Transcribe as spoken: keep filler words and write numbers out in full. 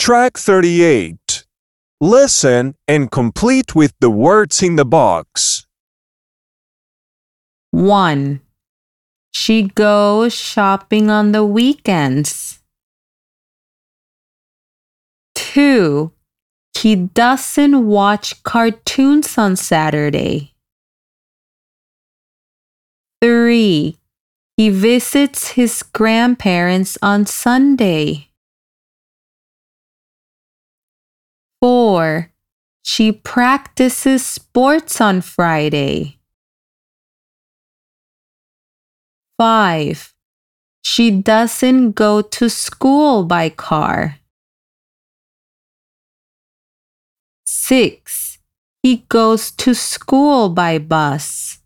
Track thirty-eight. Listen and complete with the words in the box. one. She goes shopping on the weekends. two. He doesn't watch cartoons on Saturday. three. He visits his grandparents on Sunday. four. She practices sports on Friday. five. She doesn't go to school by car. six. He goes to school by bus.